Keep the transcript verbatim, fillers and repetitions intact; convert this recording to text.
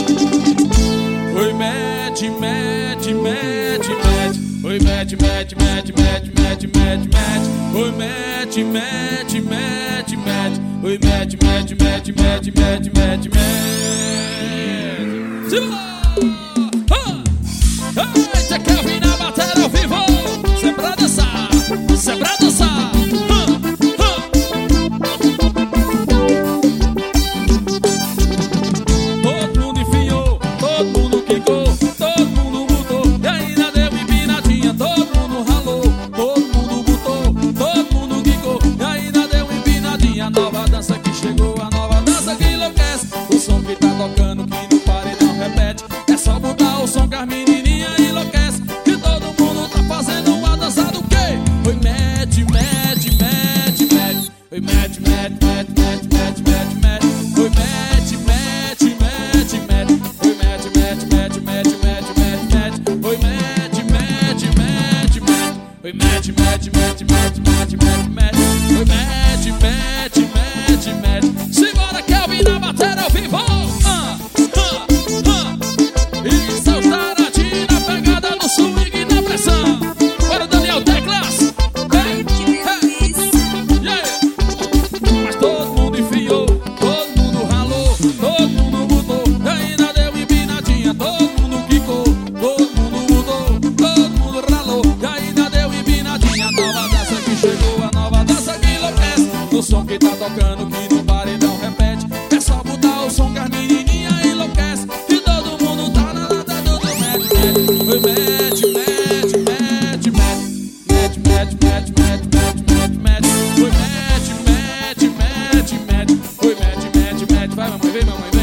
Oi, mete, mete, mete, mete. Oi, mete, mete, mete, mete, mete, mete, mete. Oi, mete, mete, mete, mete. Oi, mete, mete, mete, mete, mete, mete, mete. Eita, Kelvin na bateria ao vivo. Cê é pra dançar, cê é pra dançar. Todo mundo enfiou, todo mundo quicou, todo mundo botou e ainda deu empinadinha. Todo mundo ralou, todo mundo botou, todo mundo quicou e ainda deu empinadinha. A nova dança que chegou, a nova dança que enlouquece. O som que tá tocando que no paredão repete. É só botar o som que as menininhas enlouquece. Que todo mundo tá fazendo uma dança do quê? Oi, mete, mete, mete, mete. Oi, mete, mete, mete, mete, mete, mete, mete. Oi, mete, mete, mete, mete. Oi, mete, mete, mete, mete, mete, mete, mete. Oi, mete, mete, mete, mete. Oi, mete, mete, mete, mete, mete, mete, mete. Oi, mete, mete, mete, mete. Simbora, Kelvin na bateria ao vivo. Ah, ah, ah. Isso é o Taradinho na pegada do swing e na pressão. Bora, Daniel Teclas. Hey, hey, yeah. Mas todo mundo enfiou, todo mundo ralou, todo mundo botou e ainda deu empinadinha. Todo mundo quicou, todo mundo botou, todo mundo ralou e ainda deu empinadinha. A nova dança que chegou, a nova dança que enlouquece. O som que tá tocando que no paredão repete. É só botar o som que as menininhas enlouquece. Que todo mundo tá na lata do mete, mete. Oi, mete, mete, mete, mete. Mete, mete, mete, mete, mete, mete, mete. Oi, mete, mete, mete, mete. Oi, mete, mete, mete. Vai, mamãe, vem, mamãe.